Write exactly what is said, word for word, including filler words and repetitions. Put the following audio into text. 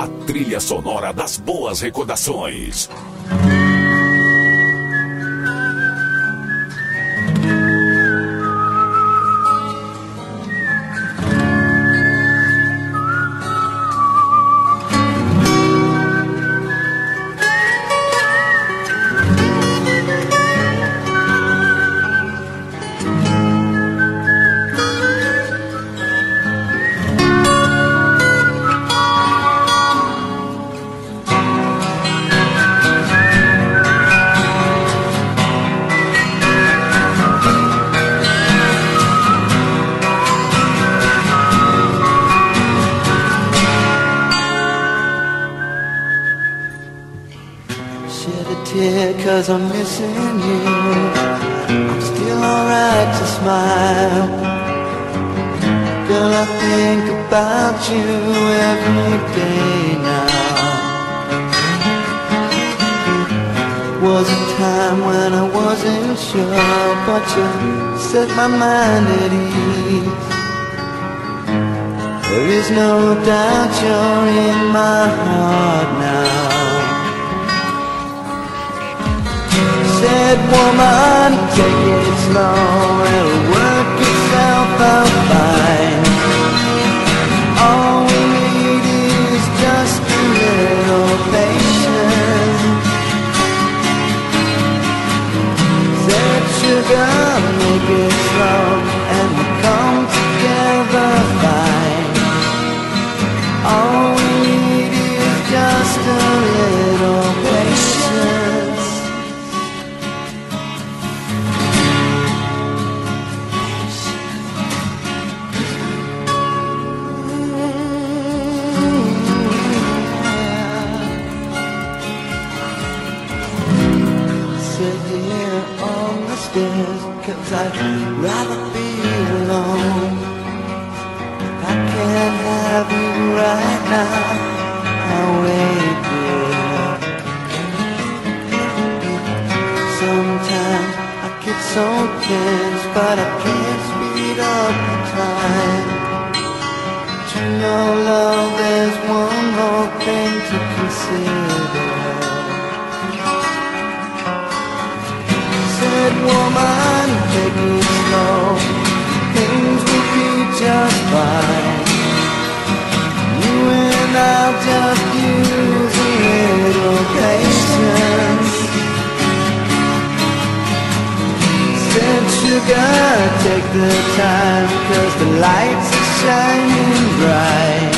a trilha sonora das boas recordações. Cause I'm missing you. I'm still alright to smile. Girl, I think about you every day now. Was a time when I wasn't sure, but you set my mind at ease. There is no doubt you're in my heart now. Said woman, take it slow, it'll work itself out fine. All we need is just a little patience. Said sugar, make it slow, and we'll come together fine. All we need is just a little patience. Cause I'd rather be alone. If I can't have you right now, I'll wait there. Sometimes I get so tense, but I can't speed up the time. But you know, love, there's one more thing to consider. Said woman, take it slow, things will be just fine. You and I'll just use a little patience. Said sugar, take the time, cause the lights are shining bright.